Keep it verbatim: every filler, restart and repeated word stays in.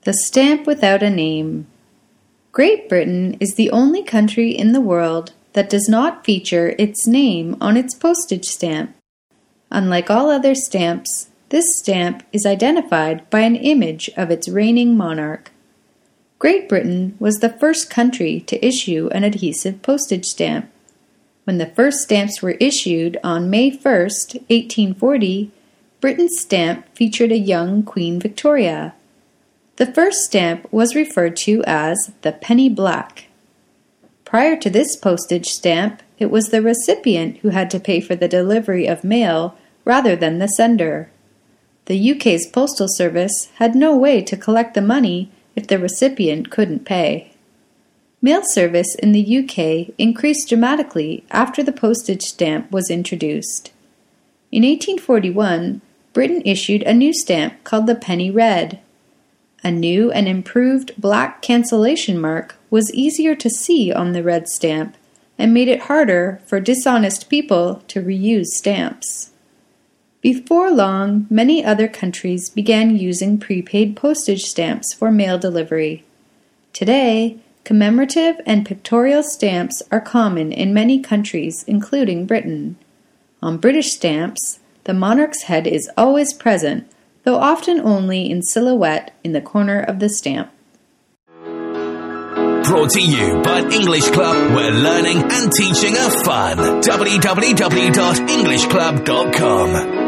The stamp without a name. Great Britain is the only country in the world that does not feature its name on its postage stamp. Unlike all other stamps, this stamp is identified by an image of its reigning monarch. Great Britain was the first country to issue an adhesive postage stamp. When the first stamps were issued on May first, eighteen forty, Britain's stamp featured a young Queen Victoria. The first stamp was referred to as the penny black. Prior to this postage stamp, it was the recipient who had to pay for the delivery of mail rather than the sender. The U K's postal service had no way to collect the money if the recipient couldn't pay. Mail service in the U K increased dramatically after the postage stamp was introduced. In eighteen forty-one, Britain issued a new stamp called the penny red. A new and improved black cancellation mark was easier to see on the red stamp and made it harder for dishonest people to reuse stamps. Before long, many other countries began using prepaid postage stamps for mail delivery. Today, commemorative and pictorial stamps are common in many countries, including Britain. On British stamps, the monarch's head is always present, though often only in silhouette in the corner of the stamp. Brought to you by English Club, where learning and teaching are fun. w w w dot english club dot com